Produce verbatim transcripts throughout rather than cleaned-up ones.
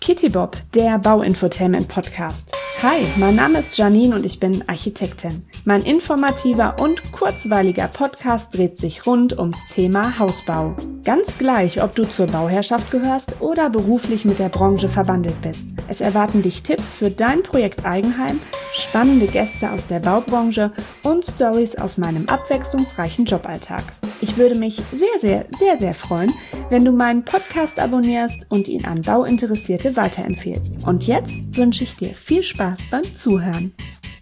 Kittybob, der Bauinfotainment-Podcast. Hi, mein Name ist Janine und ich bin Architektin. Mein informativer und kurzweiliger Podcast dreht sich rund ums Thema Hausbau. Ganz gleich, ob du zur Bauherrschaft gehörst oder beruflich mit der Branche verbandelt bist. Es erwarten dich Tipps für dein Projekt Eigenheim, spannende Gäste aus der Baubranche und Stories aus meinem abwechslungsreichen Joballtag. Ich würde mich sehr, sehr, sehr, sehr freuen, wenn du meinen Podcast abonnierst und ihn an Bauinteressierte weiterempfehlst. Und jetzt wünsche ich dir viel Spaß beim Zuhören.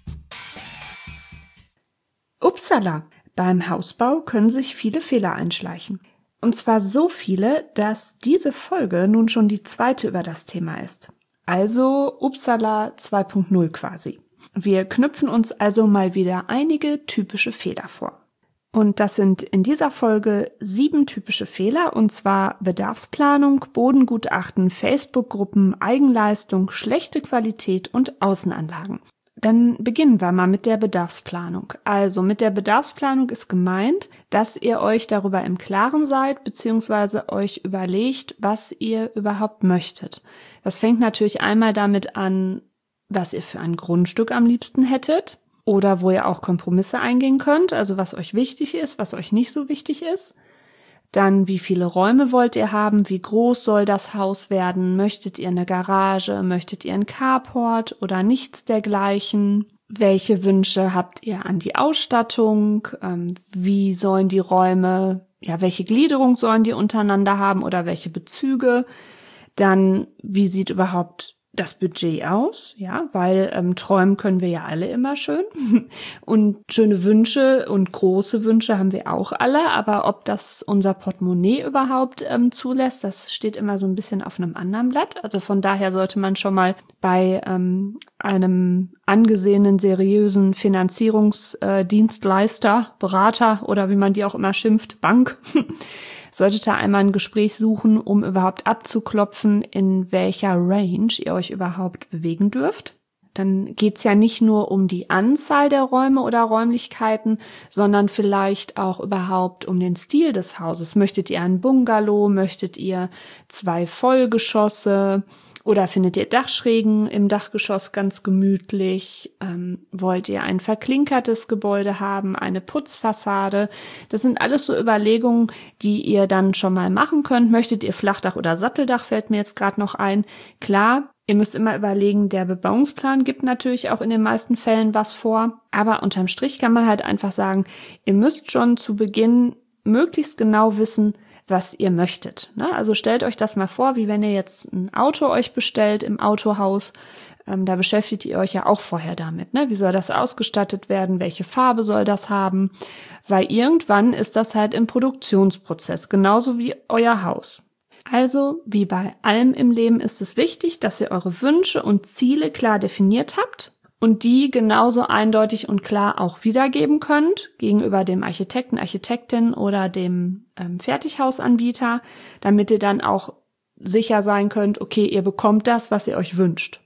Upsala! Beim Hausbau können sich viele Fehler einschleichen. Und zwar so viele, dass diese Folge nun schon die zweite über das Thema ist. Also Upsala zwei Punkt null quasi. Wir knüpfen uns also mal wieder einige typische Fehler vor. Und das sind in dieser Folge sieben typische Fehler, und zwar Bedarfsplanung, Bodengutachten, Facebook-Gruppen, Eigenleistung, schlechte Qualität und Außenanlagen. Dann beginnen wir mal mit der Bedarfsplanung. Also mit der Bedarfsplanung ist gemeint, dass ihr euch darüber im Klaren seid, beziehungsweise euch überlegt, was ihr überhaupt möchtet. Das fängt natürlich einmal damit an, was ihr für ein Grundstück am liebsten hättet. Oder wo ihr auch Kompromisse eingehen könnt, also was euch wichtig ist, was euch nicht so wichtig ist. Dann, wie viele Räume wollt ihr haben, wie groß soll das Haus werden, möchtet ihr eine Garage, möchtet ihr einen Carport oder nichts dergleichen. Welche Wünsche habt ihr an die Ausstattung, ähm, wie sollen die Räume, ja, welche Gliederung sollen die untereinander haben oder welche Bezüge. Dann, wie sieht überhaupt das Budget aus, ja, weil ähm, träumen können wir ja alle immer schön und schöne Wünsche und große Wünsche haben wir auch alle, aber ob das unser Portemonnaie überhaupt ähm, zulässt, das steht immer so ein bisschen auf einem anderen Blatt. Also von daher sollte man schon mal bei ähm, einem angesehenen, seriösen Finanzierungsdienstleister, äh, Berater oder wie man die auch immer schimpft, Bank, solltet ihr einmal ein Gespräch suchen, um überhaupt abzuklopfen, in welcher Range ihr euch überhaupt bewegen dürft. Dann geht's ja nicht nur um die Anzahl der Räume oder Räumlichkeiten, sondern vielleicht auch überhaupt um den Stil des Hauses. Möchtet ihr ein Bungalow? Möchtet ihr zwei Vollgeschosse? Oder findet ihr Dachschrägen im Dachgeschoss ganz gemütlich? Ähm, wollt ihr ein verklinkertes Gebäude haben, eine Putzfassade? Das sind alles so Überlegungen, die ihr dann schon mal machen könnt. Möchtet ihr Flachdach oder Satteldach, fällt mir jetzt gerade noch ein. Klar, ihr müsst immer überlegen, der Bebauungsplan gibt natürlich auch in den meisten Fällen was vor. Aber unterm Strich kann man halt einfach sagen, ihr müsst schon zu Beginn möglichst genau wissen, was ihr möchtet. Ne? Also stellt euch das mal vor, wie wenn ihr jetzt ein Auto euch bestellt im Autohaus. Ähm, da beschäftigt ihr euch ja auch vorher damit. Ne? Wie soll das ausgestattet werden? Welche Farbe soll das haben? Weil irgendwann ist das halt im Produktionsprozess, genauso wie euer Haus. Also, wie bei allem im Leben ist es wichtig, dass ihr eure Wünsche und Ziele klar definiert habt und die genauso eindeutig und klar auch wiedergeben könnt gegenüber dem Architekten, Architektin oder dem ähm, Fertighausanbieter, damit ihr dann auch sicher sein könnt, okay, ihr bekommt das, was ihr euch wünscht.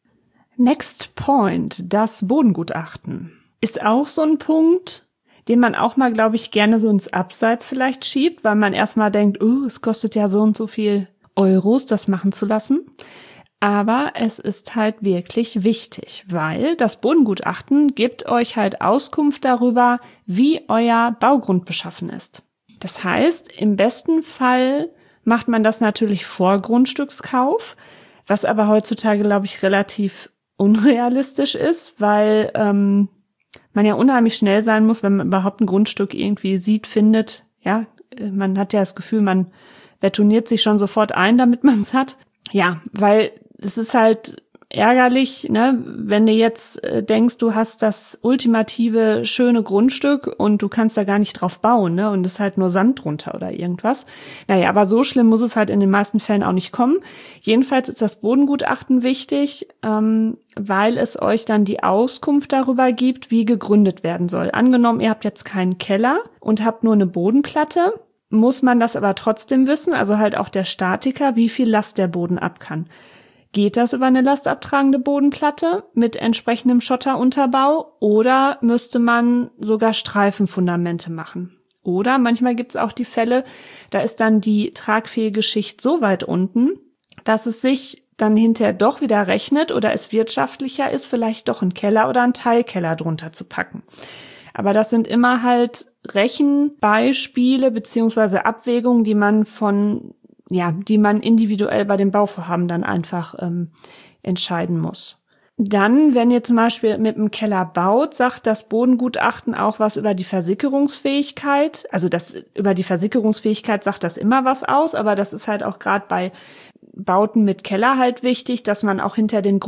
Next point, das Bodengutachten. Ist auch so ein Punkt, den man auch mal, glaube ich, gerne so ins Abseits vielleicht schiebt, weil man erstmal denkt, oh, es kostet ja so und so viel Euros, das machen zu lassen. Aber es ist halt wirklich wichtig, weil das Bodengutachten gibt euch halt Auskunft darüber, wie euer Baugrund beschaffen ist. Das heißt, im besten Fall macht man das natürlich vor Grundstückskauf, was aber heutzutage, glaube ich, relativ unrealistisch ist, weil ähm, man ja unheimlich schnell sein muss, wenn man überhaupt ein Grundstück irgendwie sieht, findet. Ja, man hat ja das Gefühl, man betoniert sich schon sofort ein, damit man es hat. Ja, weil es ist halt ärgerlich, ne, wenn du jetzt äh, denkst, du hast das ultimative schöne Grundstück und du kannst da gar nicht drauf bauen, ne, und es ist halt nur Sand drunter oder irgendwas. Naja, aber so schlimm muss es halt in den meisten Fällen auch nicht kommen. Jedenfalls ist das Bodengutachten wichtig, ähm, weil es euch dann die Auskunft darüber gibt, wie gegründet werden soll. Angenommen, ihr habt jetzt keinen Keller und habt nur eine Bodenplatte, muss man das aber trotzdem wissen, also halt auch der Statiker, wie viel Last der Boden ab kann. Geht das über eine lastabtragende Bodenplatte mit entsprechendem Schotterunterbau oder müsste man sogar Streifenfundamente machen? Oder manchmal gibt es auch die Fälle, da ist dann die tragfähige Schicht so weit unten, dass es sich dann hinterher doch wieder rechnet oder es wirtschaftlicher ist, vielleicht doch einen Keller oder einen Teilkeller drunter zu packen. Aber das sind immer halt Rechenbeispiele beziehungsweise Abwägungen, die man von, ja, die man individuell bei dem Bauvorhaben dann einfach ähm, entscheiden muss. Dann, wenn ihr zum Beispiel mit einem Keller baut, sagt das Bodengutachten auch was über die Versickerungsfähigkeit. Also das über die Versickerungsfähigkeit sagt das immer was aus, aber das ist halt auch gerade bei Bauten mit Keller halt wichtig, dass man auch hinter den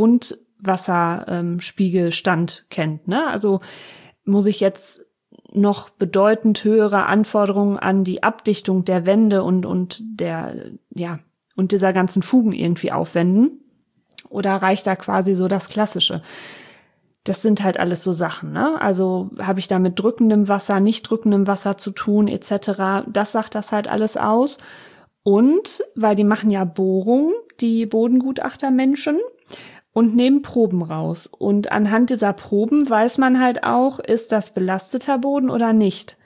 Grundwasserspiegelstand ähm, kennt. Ne? Also muss ich jetzt noch bedeutend höhere Anforderungen an die Abdichtung der Wände und und der ja und dieser ganzen Fugen irgendwie aufwenden? Oder reicht da quasi so das Klassische? Das sind halt alles so Sachen, ne? Also habe ich da mit drückendem Wasser, nicht drückendem Wasser zu tun, et cetera. Das sagt das halt alles aus. Und weil die machen ja Bohrungen, die Bodengutachtermenschen, und nehmen Proben raus. Und anhand dieser Proben weiß man halt auch, ist das belasteter Boden oder nicht.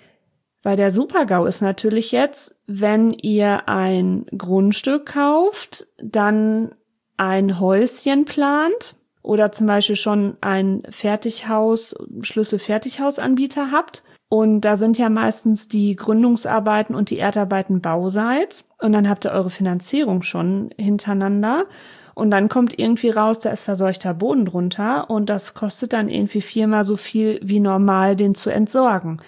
Weil der Super-GAU ist natürlich jetzt, wenn ihr ein Grundstück kauft, dann ein Häuschen plant oder zum Beispiel schon ein Fertighaus, Schlüssel-Fertighausanbieter habt. Und da sind ja meistens die Gründungsarbeiten und die Erdarbeiten bauseits. Und dann habt ihr eure Finanzierung schon hintereinander. Und dann kommt irgendwie raus, da ist verseuchter Boden drunter und das kostet dann irgendwie viermal so viel wie normal, den zu entsorgen.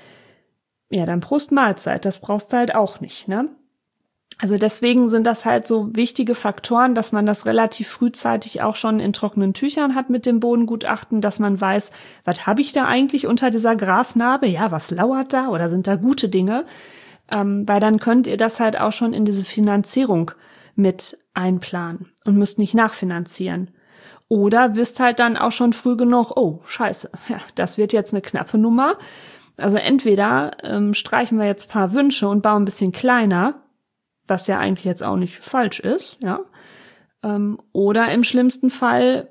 Ja, dann Prost Mahlzeit, das brauchst du halt auch nicht, ne? Also deswegen sind das halt so wichtige Faktoren, dass man das relativ frühzeitig auch schon in trockenen Tüchern hat mit dem Bodengutachten, dass man weiß, was habe ich da eigentlich unter dieser Grasnarbe? Ja, was lauert da oder sind da gute Dinge? Ähm, weil dann könnt ihr das halt auch schon in diese Finanzierung mit einplanen und müsst nicht nachfinanzieren. Oder wisst halt dann auch schon früh genug, oh, scheiße, ja, das wird jetzt eine knappe Nummer. Also entweder ähm, streichen wir jetzt ein paar Wünsche und bauen ein bisschen kleiner, was ja eigentlich jetzt auch nicht falsch ist, ja. Ähm, oder im schlimmsten Fall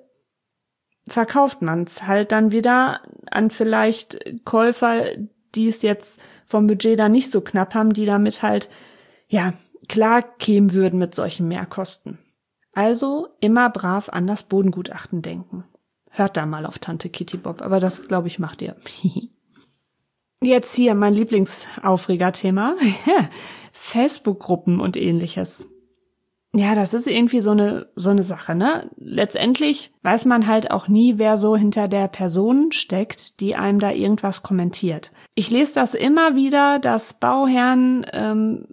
verkauft man es halt dann wieder an vielleicht Käufer, die es jetzt vom Budget da nicht so knapp haben, die damit halt, ja, klar kämen würden mit solchen Mehrkosten. Also immer brav an das Bodengutachten denken. Hört da mal auf Tante Kitty Bob, aber das, glaube ich, macht ihr. Jetzt hier mein Lieblingsaufregerthema. Facebook-Gruppen und ähnliches. Ja, das ist irgendwie so eine so eine Sache, ne? Letztendlich weiß man halt auch nie, wer so hinter der Person steckt, die einem da irgendwas kommentiert. Ich lese das immer wieder, dass Bauherren ähm,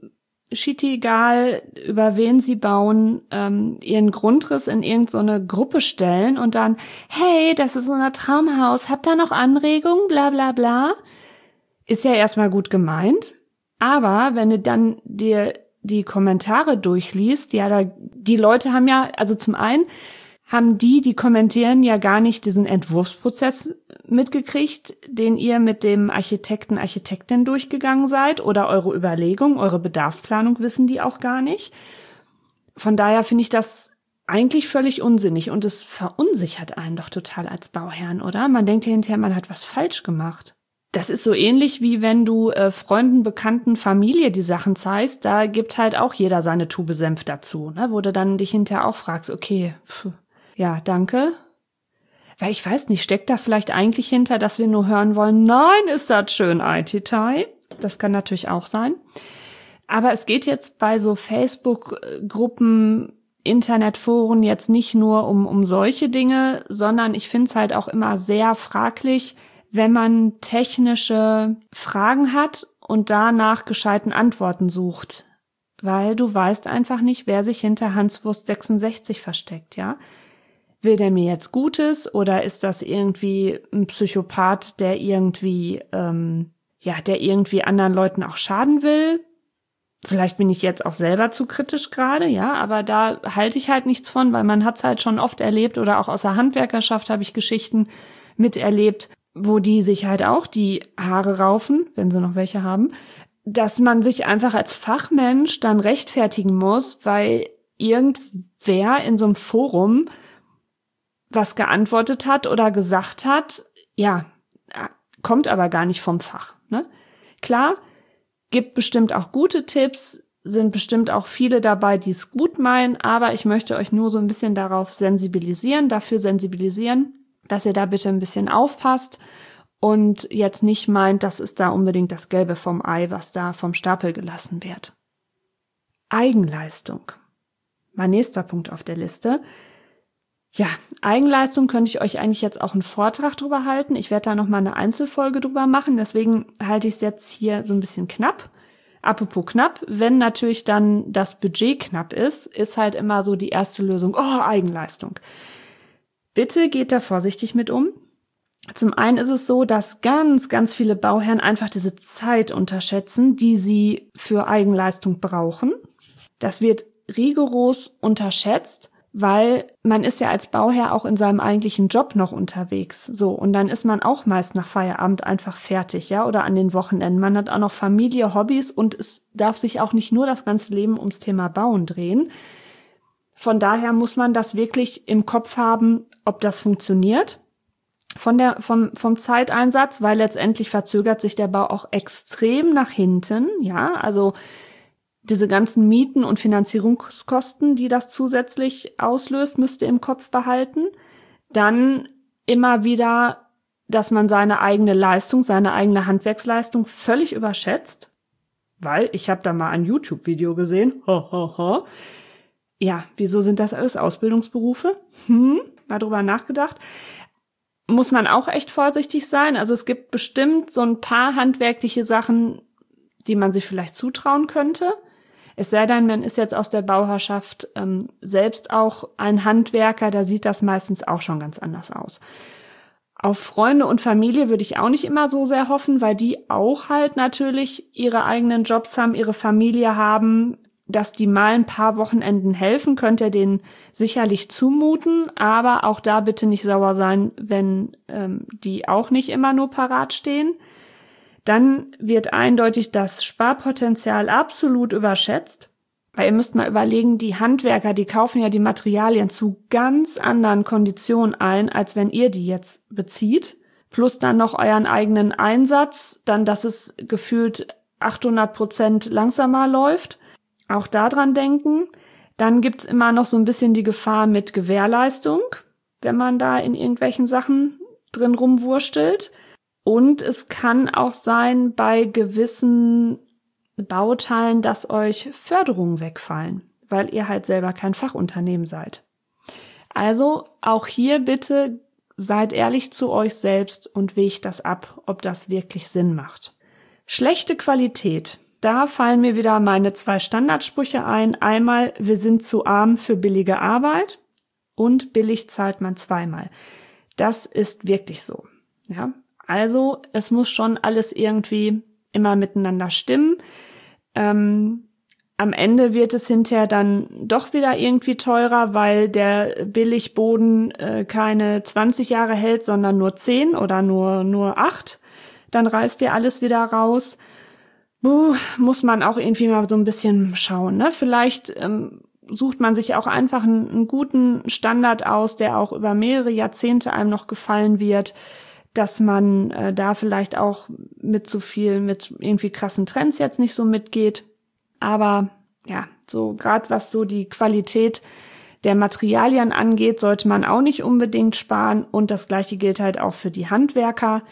schittegal, über wen sie bauen, ähm, ihren Grundriss in irgendeine so Gruppe stellen und dann, hey, das ist unser Traumhaus, habt ihr noch Anregungen, bla bla bla. Ist ja erstmal gut gemeint, aber wenn du dann dir die Kommentare durchliest, ja, da, die Leute haben ja, also zum einen haben die, die kommentieren, ja gar nicht diesen Entwurfsprozess mitgekriegt, den ihr mit dem Architekten, Architektin durchgegangen seid, oder eure Überlegung, eure Bedarfsplanung wissen die auch gar nicht. Von daher finde ich das eigentlich völlig unsinnig und es verunsichert einen doch total als Bauherrn, oder? Man denkt ja hinterher, man hat was falsch gemacht. Das ist so ähnlich wie wenn du äh, Freunden, Bekannten, Familie die Sachen zeigst, da gibt halt auch jeder seine Tube Senf dazu, ne? Wo du dann dich hinterher auch fragst, okay, pf, ja, danke. Weil ich weiß nicht, steckt da vielleicht eigentlich hinter, dass wir nur hören wollen, nein, ist das schön, Ai-Titai. Das kann natürlich auch sein. Aber es geht jetzt bei so Facebook-Gruppen, Internetforen jetzt nicht nur um, um solche Dinge, sondern ich finde es halt auch immer sehr fraglich, wenn man technische Fragen hat und danach gescheiten Antworten sucht. Weil du weißt einfach nicht, wer sich hinter Hanswurst sechsundsechzig versteckt, ja? Will der mir jetzt Gutes oder ist das irgendwie ein Psychopath, der irgendwie, ähm, ja, der irgendwie anderen Leuten auch schaden will? Vielleicht bin ich jetzt auch selber zu kritisch gerade, ja, aber da halte ich halt nichts von, weil man hat's halt schon oft erlebt oder auch aus der Handwerkerschaft habe ich Geschichten miterlebt, wo die sich halt auch die Haare raufen, wenn sie noch welche haben, dass man sich einfach als Fachmensch dann rechtfertigen muss, weil irgendwer in so einem Forum was geantwortet hat oder gesagt hat, ja, kommt aber gar nicht vom Fach, ne? Klar, gibt bestimmt auch gute Tipps, sind bestimmt auch viele dabei, die es gut meinen, aber ich möchte euch nur so ein bisschen darauf sensibilisieren, dafür sensibilisieren, dass ihr da bitte ein bisschen aufpasst und jetzt nicht meint, das ist da unbedingt das Gelbe vom Ei, was da vom Stapel gelassen wird. Eigenleistung. Mein nächster Punkt auf der Liste. Ja, Eigenleistung könnte ich euch eigentlich jetzt auch einen Vortrag drüber halten. Ich werde da nochmal eine Einzelfolge drüber machen, deswegen halte ich es jetzt hier so ein bisschen knapp. Apropos knapp, wenn natürlich dann das Budget knapp ist, ist halt immer so die erste Lösung, oh, Eigenleistung. Bitte geht da vorsichtig mit um. Zum einen ist es so, dass ganz, ganz viele Bauherren einfach diese Zeit unterschätzen, die sie für Eigenleistung brauchen. Das wird rigoros unterschätzt, weil man ist ja als Bauherr auch in seinem eigentlichen Job noch unterwegs. So, und dann ist man auch meist nach Feierabend einfach fertig, ja, oder an den Wochenenden. Man hat auch noch Familie, Hobbys und es darf sich auch nicht nur das ganze Leben ums Thema Bauen drehen. Von daher muss man das wirklich im Kopf haben, ob das funktioniert von der, vom, vom Zeiteinsatz, weil letztendlich verzögert sich der Bau auch extrem nach hinten, ja, also diese ganzen Mieten und Finanzierungskosten, die das zusätzlich auslöst, müsst ihr im Kopf behalten. Dann immer wieder, dass man seine eigene Leistung, seine eigene Handwerksleistung völlig überschätzt. Weil, ich habe da mal ein YouTube-Video gesehen. Ho, ho, ho. Ja, wieso sind das alles Ausbildungsberufe? Hm, mal drüber nachgedacht. Muss man auch echt vorsichtig sein. Also es gibt bestimmt so ein paar handwerkliche Sachen, die man sich vielleicht zutrauen könnte. Es sei denn, man ist jetzt aus der Bauherrschaft ähm, selbst auch ein Handwerker, da sieht das meistens auch schon ganz anders aus. Auf Freunde und Familie würde ich auch nicht immer so sehr hoffen, weil die auch halt natürlich ihre eigenen Jobs haben, ihre Familie haben. Dass die mal ein paar Wochenenden helfen, könnt ihr denen sicherlich zumuten, aber auch da bitte nicht sauer sein, wenn ähm, die auch nicht immer nur parat stehen. Dann wird eindeutig das Sparpotenzial absolut überschätzt. Weil ihr müsst mal überlegen, die Handwerker, die kaufen ja die Materialien zu ganz anderen Konditionen ein, als wenn ihr die jetzt bezieht. Plus dann noch euren eigenen Einsatz, dann, dass es gefühlt achthundert Prozent langsamer läuft. Auch daran denken. Dann gibt's immer noch so ein bisschen die Gefahr mit Gewährleistung, wenn man da in irgendwelchen Sachen drin rumwurstelt. Und es kann auch sein, bei gewissen Bauteilen, dass euch Förderungen wegfallen, weil ihr halt selber kein Fachunternehmen seid. Also auch hier bitte seid ehrlich zu euch selbst und wägt das ab, ob das wirklich Sinn macht. Schlechte Qualität. Da fallen mir wieder meine zwei Standardsprüche ein. Einmal, wir sind zu arm für billige Arbeit und billig zahlt man zweimal. Das ist wirklich so. Ja, also es muss schon alles irgendwie immer miteinander stimmen. Ähm, am Ende wird es hinterher dann doch wieder irgendwie teurer, weil der Billigboden äh, keine zwanzig Jahre hält, sondern nur zehn oder nur nur acht. Dann reißt ihr alles wieder raus. Buh, muss man auch irgendwie mal so ein bisschen schauen, ne? Vielleicht ähm, sucht man sich auch einfach einen, einen guten Standard aus, der auch über mehrere Jahrzehnte einem noch gefallen wird, dass man äh, da vielleicht auch mit zu viel, mit irgendwie krassen Trends jetzt nicht so mitgeht. Aber ja, so gerade was so die Qualität der Materialien angeht, sollte man auch nicht unbedingt sparen. Und das Gleiche gilt halt auch für die Handwerker.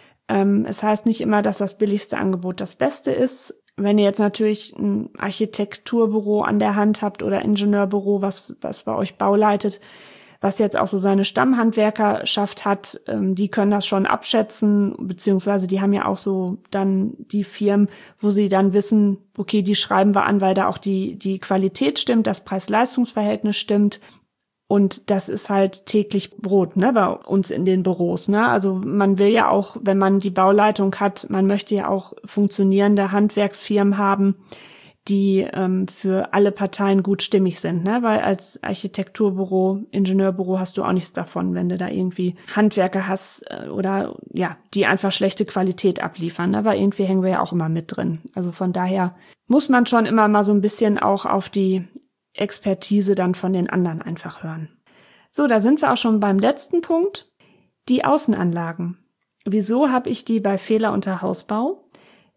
Es heißt nicht immer, dass das billigste Angebot das Beste ist. Wenn ihr jetzt natürlich ein Architekturbüro an der Hand habt oder Ingenieurbüro, was, was bei euch bauleitet, was jetzt auch so seine Stammhandwerkerschaft hat, ähm, die können das schon abschätzen, beziehungsweise die haben ja auch so dann die Firmen, wo sie dann wissen, okay, die schreiben wir an, weil da auch die, die Qualität stimmt, das Preis-Leistungs-Verhältnis stimmt. Und das ist halt täglich Brot, ne, bei uns in den Büros, ne? Also man will ja auch, wenn man die Bauleitung hat, man möchte ja auch funktionierende Handwerksfirmen haben, die ähm, für alle Parteien gut stimmig sind, ne? Weil als Architekturbüro, Ingenieurbüro hast du auch nichts davon, wenn du da irgendwie Handwerker hast äh, oder ja, die einfach schlechte Qualität abliefern, ne? Aber irgendwie hängen wir ja auch immer mit drin. Also von daher muss man schon immer mal so ein bisschen auch auf die Expertise dann von den anderen einfach hören. So, da sind wir auch schon beim letzten Punkt. Die Außenanlagen. Wieso habe ich die bei Fehler unter Hausbau?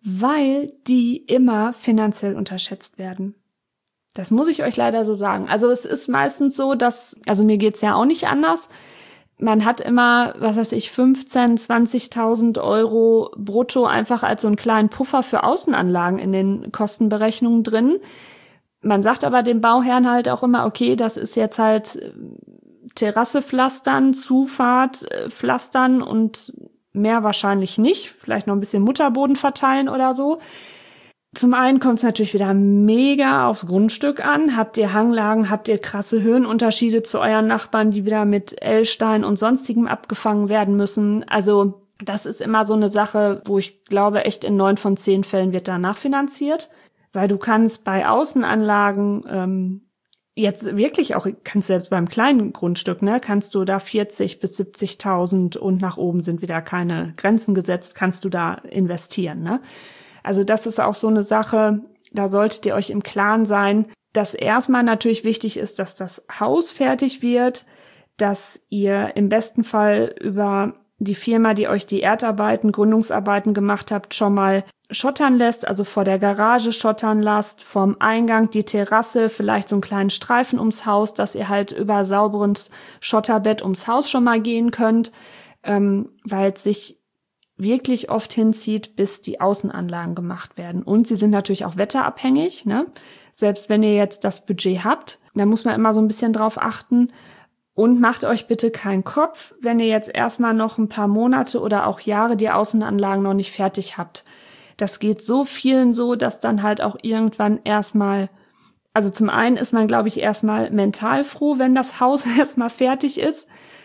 weil die immer finanziell unterschätzt werden. Das muss ich euch leider so sagen. Also es ist meistens so, dass, also mir geht's ja auch nicht anders. Man hat immer, was weiß ich, fünfzehntausend, zwanzigtausend Euro brutto einfach als so einen kleinen Puffer für Außenanlagen in den Kostenberechnungen drin. Man sagt aber dem Bauherrn halt auch immer, okay, das ist jetzt halt Terrasse pflastern, Zufahrt pflastern und mehr wahrscheinlich nicht. Vielleicht noch ein bisschen Mutterboden verteilen oder so. Zum einen kommt es natürlich wieder mega aufs Grundstück an. Habt ihr Hanglagen, habt ihr krasse Höhenunterschiede zu euren Nachbarn, die wieder mit L-Stein und sonstigem abgefangen werden müssen. Also das ist immer so eine Sache, wo ich glaube, echt in neun von zehn Fällen wird danach finanziert. Weil du kannst bei Außenanlagen ähm, jetzt wirklich auch, kannst selbst beim kleinen Grundstück, ne, kannst du da vierzig bis siebzigtausend und nach oben sind wieder keine Grenzen gesetzt, kannst du da investieren, ne? Also das ist auch so eine Sache, da solltet ihr euch im Klaren sein, dass erstmal natürlich wichtig ist, dass das Haus fertig wird, dass ihr im besten Fall über die Firma, die euch die Erdarbeiten, Gründungsarbeiten gemacht habt, schon mal schottern lässt, also vor der Garage schottern lasst, vorm Eingang die Terrasse, vielleicht so einen kleinen Streifen ums Haus, dass ihr halt über sauberes Schotterbett ums Haus schon mal gehen könnt, ähm, weil es sich wirklich oft hinzieht, bis die Außenanlagen gemacht werden. Und sie sind natürlich auch wetterabhängig, ne? Selbst wenn ihr jetzt das Budget habt, da muss man immer so ein bisschen drauf achten. Und macht euch bitte keinen Kopf, wenn ihr jetzt erstmal noch ein paar Monate oder auch Jahre die Außenanlagen noch nicht fertig habt. Das geht so vielen so, dass dann halt auch irgendwann erstmal, also zum einen ist man, glaube ich, erstmal mental froh, wenn das Haus erstmal fertig ist.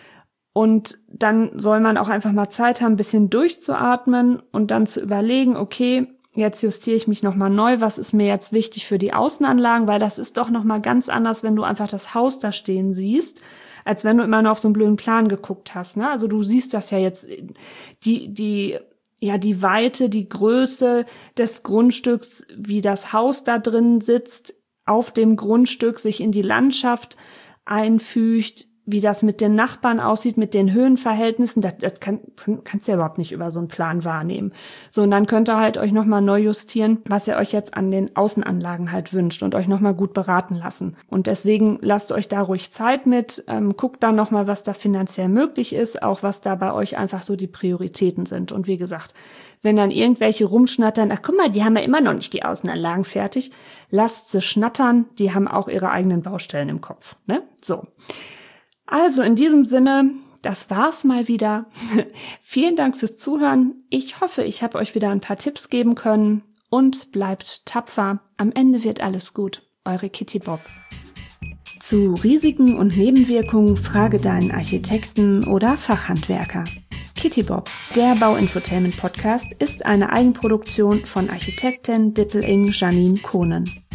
Und dann soll man auch einfach mal Zeit haben, ein bisschen durchzuatmen und dann zu überlegen, okay, jetzt justiere ich mich nochmal neu, was ist mir jetzt wichtig für die Außenanlagen, weil das ist doch nochmal ganz anders, wenn du einfach das Haus da stehen siehst, als wenn du immer nur auf so einen blöden Plan geguckt hast, ne? Also du siehst das ja jetzt, die, die, ja, die Weite, die Größe des Grundstücks, wie das Haus da drin sitzt, auf dem Grundstück sich in die Landschaft einfügt, wie das mit den Nachbarn aussieht, mit den Höhenverhältnissen, das, das kann, kann, kannst du ja überhaupt nicht über so einen Plan wahrnehmen. So, und dann könnt ihr halt euch nochmal neu justieren, was ihr euch jetzt an den Außenanlagen halt wünscht und euch nochmal gut beraten lassen. Und deswegen lasst euch da ruhig Zeit mit, ähm, guckt dann nochmal, was da finanziell möglich ist, auch was da bei euch einfach so die Prioritäten sind. Und wie gesagt, wenn dann irgendwelche rumschnattern, ach guck mal, die haben ja immer noch nicht die Außenanlagen fertig, lasst sie schnattern, die haben auch ihre eigenen Baustellen im Kopf, ne? So. Also in diesem Sinne, das war's mal wieder. Vielen Dank fürs Zuhören. Ich hoffe, ich habe euch wieder ein paar Tipps geben können und bleibt tapfer. Am Ende wird alles gut. Eure Kitty Bob. Zu Risiken und Nebenwirkungen frage deinen Architekten oder Fachhandwerker. Kitty Bob, der Bauinfotainment Podcast, ist eine Eigenproduktion von Architektin Dippel-Ing Janine Kohnen.